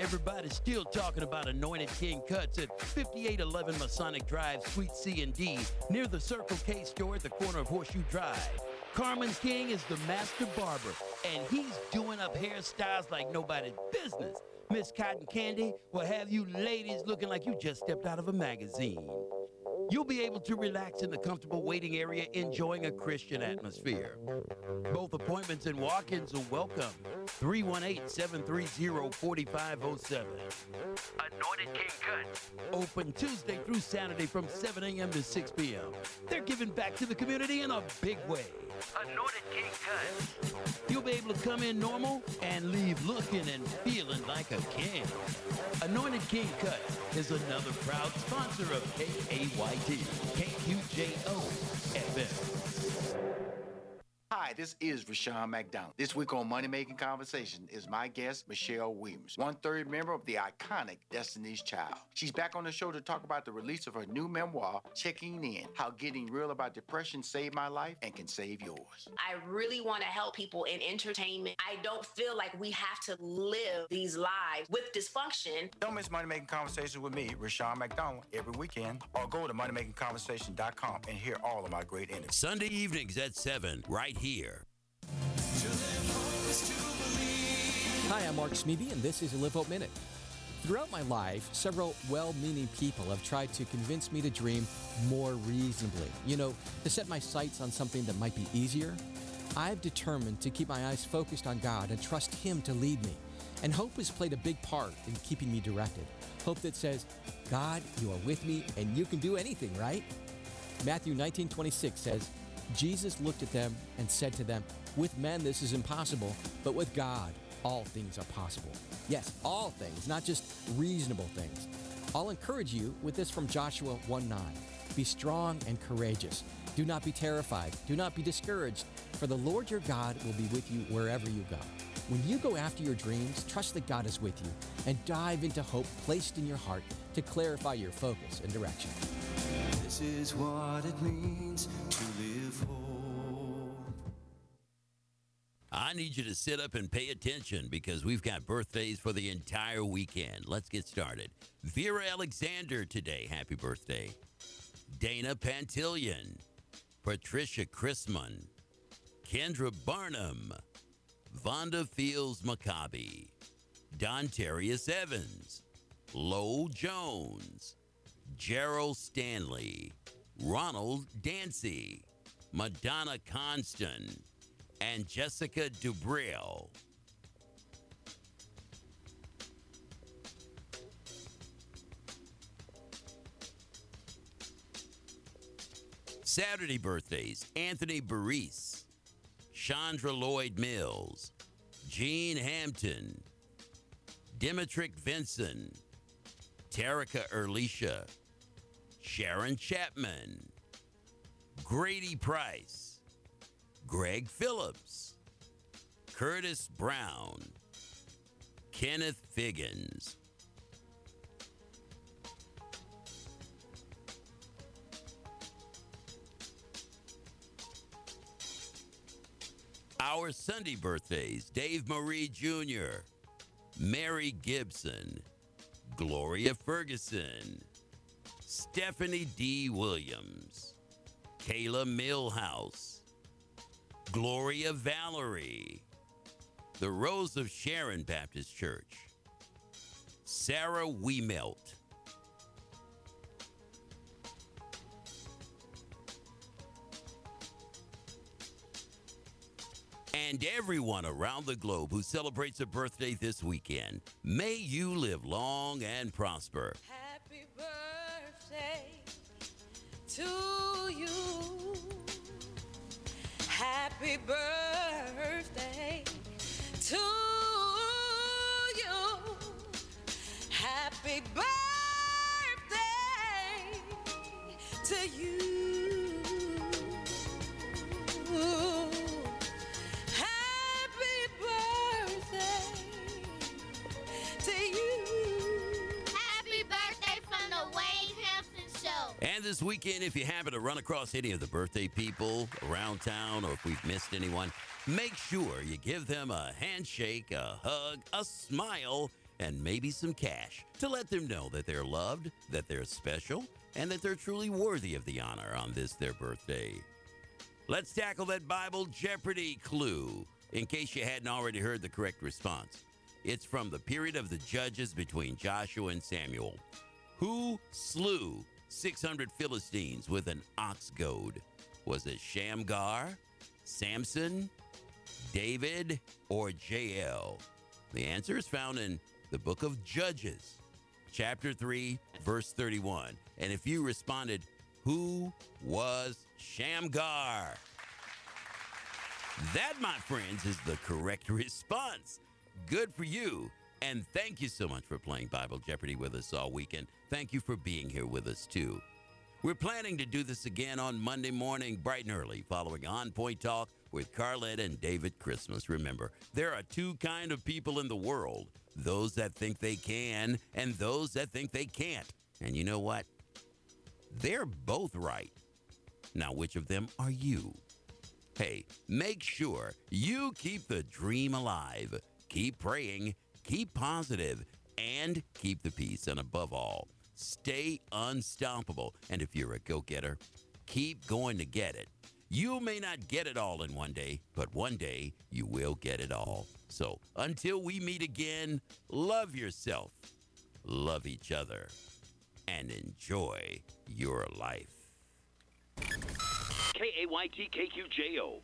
everybody's still talking about Anointed King Cuts at 5811 Masonic Drive, Suite C and D, near the Circle K store at the corner of Horseshoe Drive. Carmen's King is the master barber, and he's doing up hairstyles like nobody's business. Miss Cotton Candy will have you ladies looking like you just stepped out of a magazine. You'll be able to relax in the comfortable waiting area, enjoying a Christian atmosphere. Both appointments and walk-ins are welcome. 318-730-4507. Anointed King Cuts. Open Tuesday through Saturday from 7 a.m. to 6 p.m. They're giving back to the community in a big way. Anointed King Cuts. You'll be able to come in normal and leave looking and feeling like a king. Anointed King Cuts is another proud sponsor of KAYT, KQJO FM. Hi, this is Rashawn McDonald. This week on Money Making Conversation is my guest, Michelle Williams, one-third member of the iconic Destiny's Child. She's back on the show to talk about the release of her new memoir, Checking In, How Getting Real About Depression Saved My Life and Can Save Yours. I really want to help people in entertainment. I don't feel like we have to live these lives with dysfunction. Don't miss Money Making Conversation with me, Rashawn McDonald, every weekend, or go to moneymakingconversation.com and hear all of my great interviews. Sunday evenings at 7, right here. Hi, I'm Mark Smeby, and this is a Live Hope Minute. Throughout my life, several well-meaning people have tried to convince me to dream more reasonably. To set my sights on something that might be easier. I've determined to keep my eyes focused on God and trust Him to lead me. And hope has played a big part in keeping me directed. Hope that says, God, you are with me, and you can do anything, right? Matthew 19:26 says, Jesus looked at them and said to them, with men this is impossible, but with God all things are possible. Yes, all things, not just reasonable things. I'll encourage you with this from Joshua 1:9. Be strong and courageous. Do not be terrified. Do not be discouraged, for the Lord your God will be with you wherever you go. When you go after your dreams, trust that God is with you and dive into hope placed in your heart to clarify your focus and direction. This is what it means to live whole. I need you to sit up and pay attention because we've got birthdays for the entire weekend. Let's get started. Vera Alexander today. Happy birthday. Dana Pantillion. Patricia Chrisman. Kendra Barnum. Vonda Fields Maccabi. Dontarius Evans. Lo Jones. Gerald Stanley, Ronald Dancy, Madonna Constant, and Jessica Dubril. Saturday birthdays, Anthony Baris, Chandra Lloyd Mills, Gene Hampton, Dimitrick Vinson, Terica Erlisha, Sharon Chapman, Grady Price, Greg Phillips, Curtis Brown, Kenneth Figgins. Our Sunday birthdays, Dave Marie Jr., Mary Gibson, Gloria Ferguson, Stephanie D. Williams, Kayla Millhouse, Gloria Valerie, the Rose of Sharon Baptist Church, Sarah Wiemelt, and everyone around the globe who celebrates a birthday this weekend. May you live long and prosper. Happy birthday to you. Happy birthday to you. Happy birthday to you. Happy birthday to you. Happy birthday from the Wayne Hampton Show. And this weekend, if you happen to run across any of the birthday people around town or if we've missed anyone, make sure you give them a handshake, a hug, a smile, and maybe some cash to let them know that they're loved, that they're special, and that they're truly worthy of the honor on this their birthday. Let's tackle that Bible Jeopardy clue, in case you hadn't already heard the correct response. It's from the period of the judges between Joshua and Samuel. Who slew 600 Philistines with an ox goad? Was it Shamgar, Samson, David, or Jael? The answer is found in the book of Judges, chapter 3, verse 31. And if you responded, who was Shamgar? That, my friends, is the correct response. Good for you. And thank you so much for playing Bible Jeopardy with us all weekend. Thank you for being here with us, too. We're planning to do this again on Monday morning, bright and early, following On Point Talk with Carlette and David Christmas. Remember, there are two kinds of people in the world, those that think they can and those that think they can't. And you know what? They're both right. Now, which of them are you? Hey, make sure you keep the dream alive. Keep praying, keep positive, and keep the peace. And above all, stay unstoppable. And if you're a go-getter, keep going to get it. You may not get it all in one day, but one day you will get it all. So until we meet again, love yourself, love each other, and enjoy your life. KAYT-KQJO.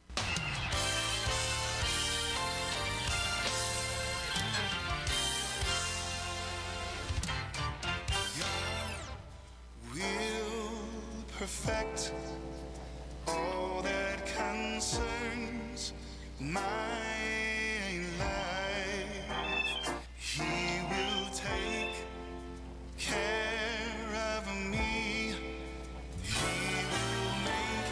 Will perfect all that concerns my life. He will take care of me. He will make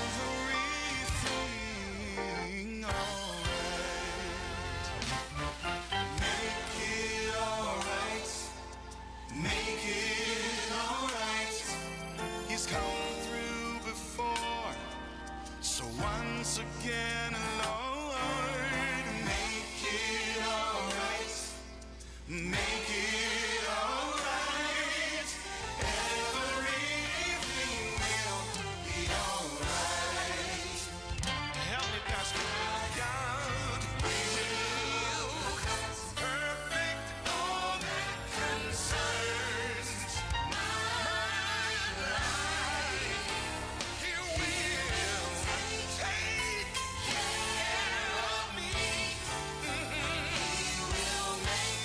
everything alright. Make it alright. Make it alright. He's come through before, so once again, Lord, make it alright. Make it alright. Everything will be alright. Help me, Pastor. God will perfect all that concerns my life. He will take care of me. He will make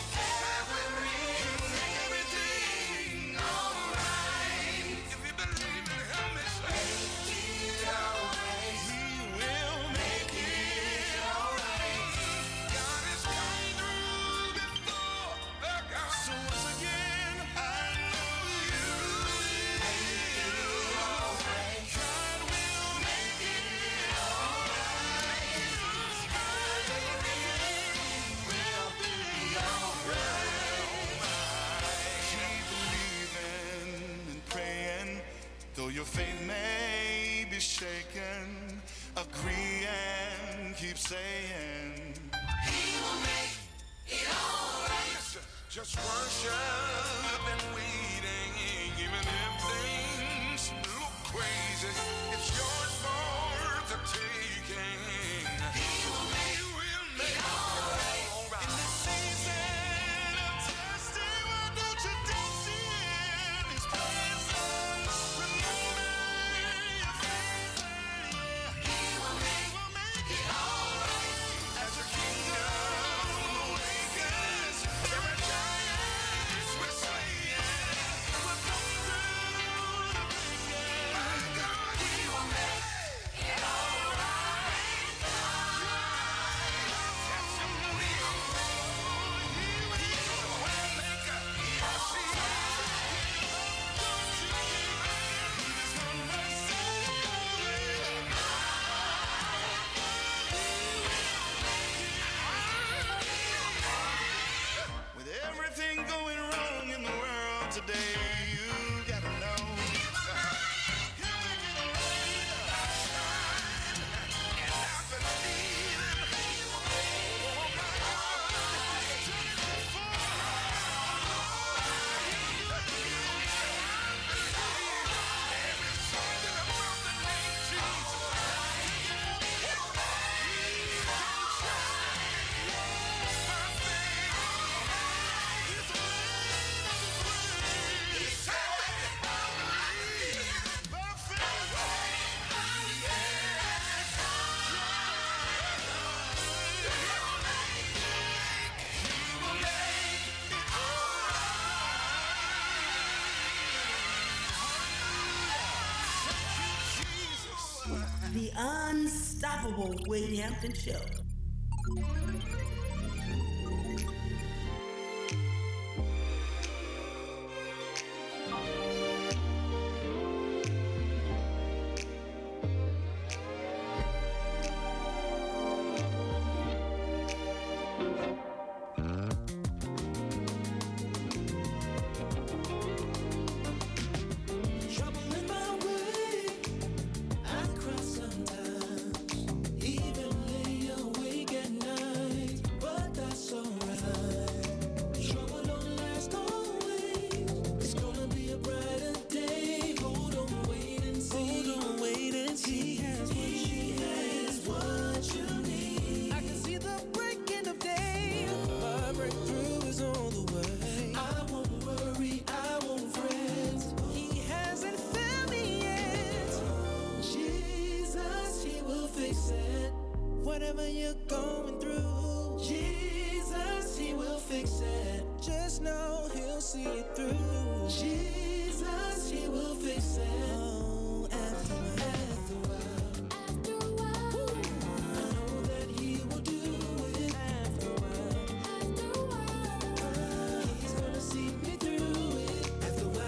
everything alright. If you believe it, help me say, make it alright. He will make it alright. God has come through before. So once again, I know you will. God will make it alright. Everything will be alright. Keep believing and praying, though your faith may be shaken. Agree and keep saying, He will make it alright. Just worship and waiting, even if things look crazy. It's yours for the taking. He will make it alright. In this season of testing, why don't you dance in His presence? Remember your faith, yeah. He will make it alright. As the kingdom awakens, there are giants we're slaying. We're coming through the breaking. My God, He will make it alright. Testimony. He's a way maker. Yes, He is. Don't you give up. He's the mercy. With everything going wrong in the world today, you gotta know. He'll make it alright. And I believe Him. Oh my God. The unstoppable Wade Hampton Show. Whatever you're going through, Jesus, He will fix it. Just know He'll see it through. Jesus, He will fix it. Oh, after a while, I know that He will do it. After a while, He's gonna see me through it. After a while.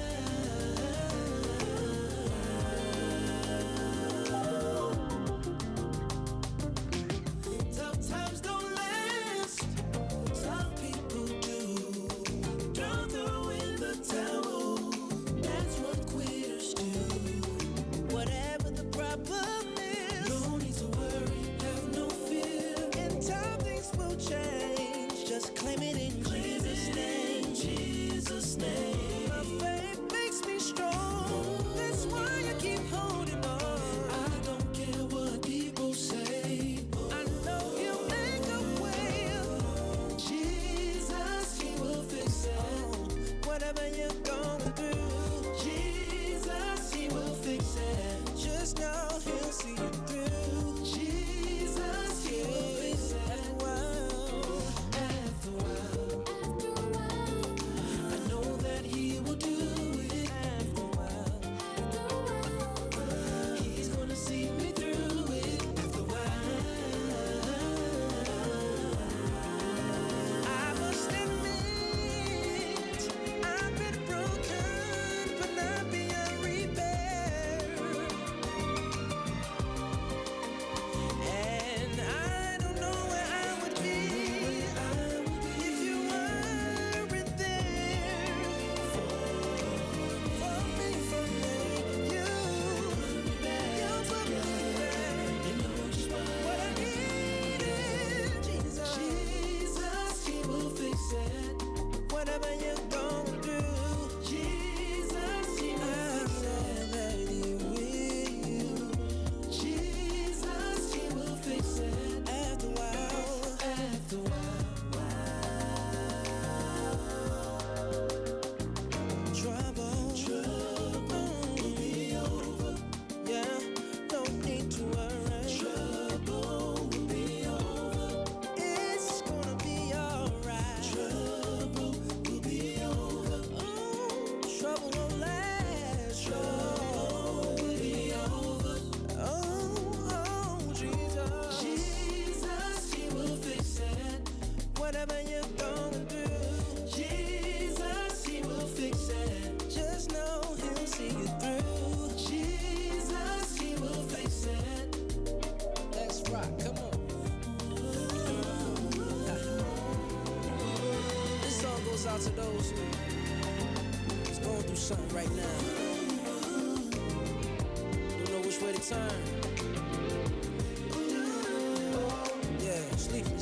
Whatever you're going through, Jesus, He will fix it. Just know He'll see you through. Jesus, He will fix it. After a while, I know that He will do it. After a while, He's gonna see me through it. After a while, I must admit, I've been broken, but not beyond repair. And I don't know where I would be if you weren't there for me. You put me there. You know just what I needed. Jesus, He will fix it. Whatever you're going through, Jesus, He will fix it. That He will. Jesus, He will fix it. After a while, trouble will be over. Yeah, don't need to worry. Trouble will be over. It's gonna be alright. Trouble will be over. Trouble won't last. Trouble will be over. Oh, Jesus. Jesus, He will fix it. Whatever you're going through, Jesus, He will fix it. Just know He'll see you through. Jesus, He will fix it. Let's rock, come on. This song goes out to those who's going through something right now. Don't know which way to turn. Yeah, sleeping